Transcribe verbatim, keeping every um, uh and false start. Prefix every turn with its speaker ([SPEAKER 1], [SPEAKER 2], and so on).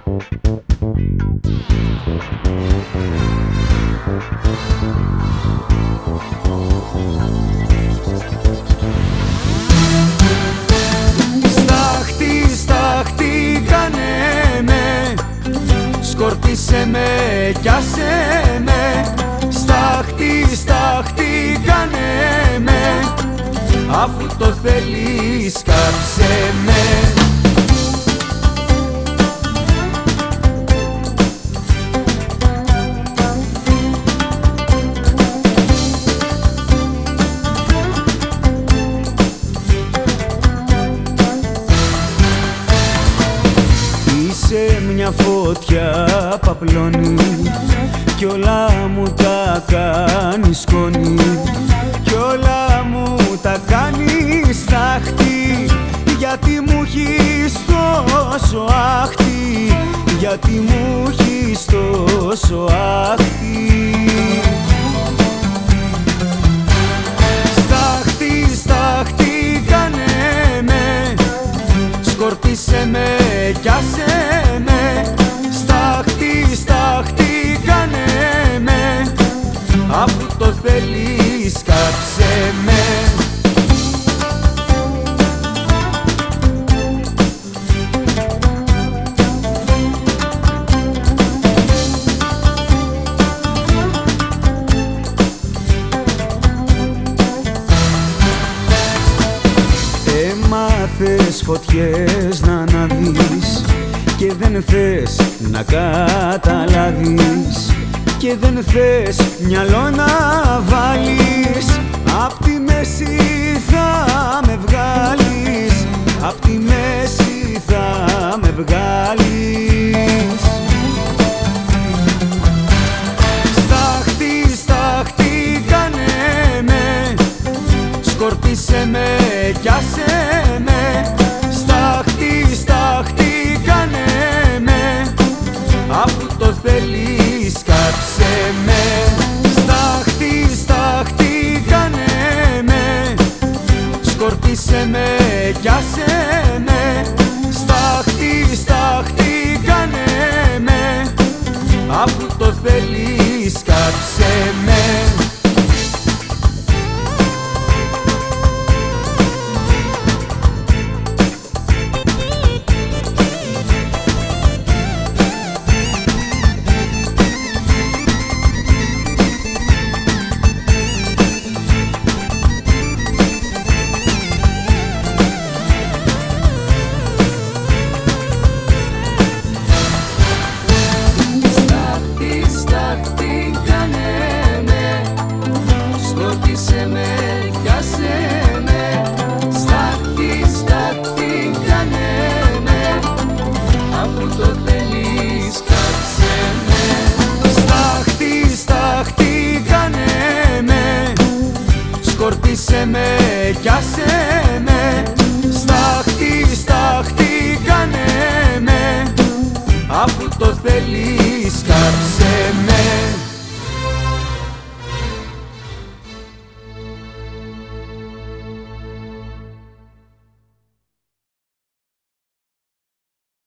[SPEAKER 1] Στάχτη, στάχτη κάνε με, σκορπίσε με κι άσε με. Στάχτη, στάχτη κάνε με, αφού το θέλεις κάψε με. Είσαι μια φωτιά παπλώνει κι όλα μου τα κάνει σκόνη, κι όλα μου τα κάνει στάχτη. Γιατί μου έχεις τόσο άχτη, γιατί μου έχεις τόσο άχτη. Στάχτη, στάχτη κάνε με, σκορπίσε με κι άσε με. Στάχτη, στάχτη κάνε με, αφού το θέλεις κάψε με. Έμαθες φωτιές να αναδείς και δεν θες να καταλάβεις, και δεν θες μυαλό να βάλεις. Απ' τη μέση θα με βγάλεις, απ' τη μέση θα με βγάλεις. Στάχτη, στάχτη κάνε με, σκορπίσε με κι άσε με. Στάχτη, στάχτη κάνε με, αφού το θέλεις κάψε με. Στάχτη, στάχτη κάνε με, σκορπίσε με κι άσε με. Στάχτη, στάχτη κάνε με, αφού το θέλεις κάψε με. Σκορπίσε με κι άσε με. Στάχτη, στάχτη κάνε με, αφού το θέλεις